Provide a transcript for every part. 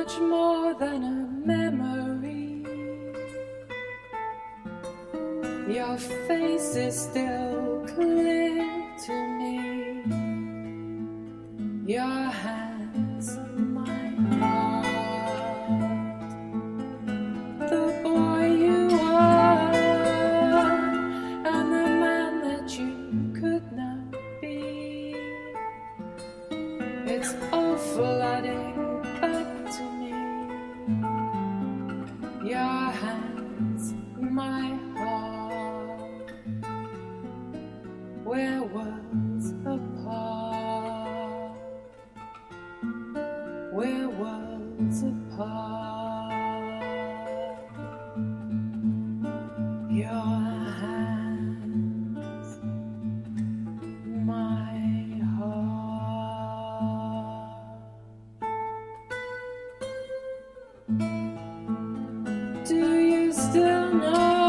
much more than a memory. Your face is still clear to me. Your hands, my heart. The boy you are, and the man that you could not be. It's all flooding back to me. Your hands, my heart. We're worlds apart. We're worlds apart. Your hands, my heart. Do you still know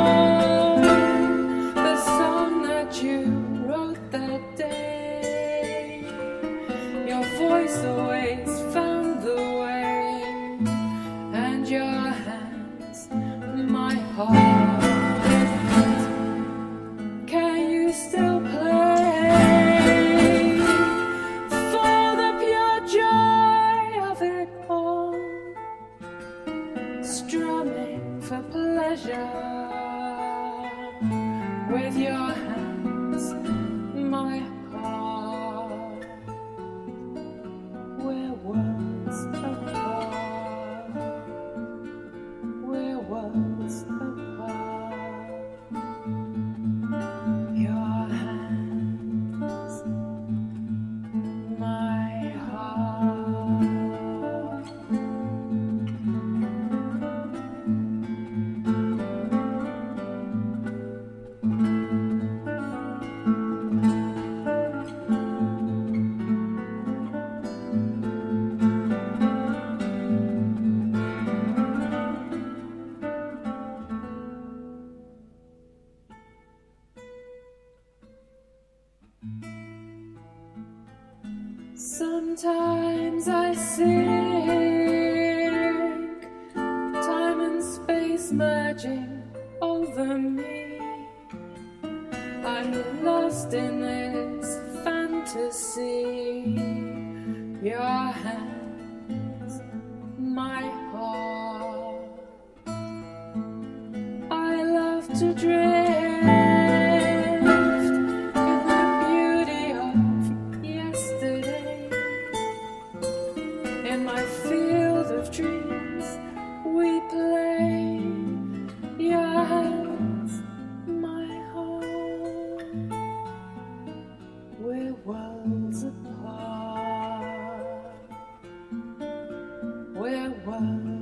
the song that you wrote that day? Your voice always found the way, and your hands, my heart. Can you still play for the pure joy of it all? Strumming for pleasure with your hands, my heart. We're worlds apart. We're worlds apart. Your hands, my heart. Sometimes I sink, time and space merging over me. I'm lost in this fantasy. Your hands, my heart. I love to drift in the beauty of yesterday. In my field of dreams we play. Your hands, my heart. We're worlds apart. We're worlds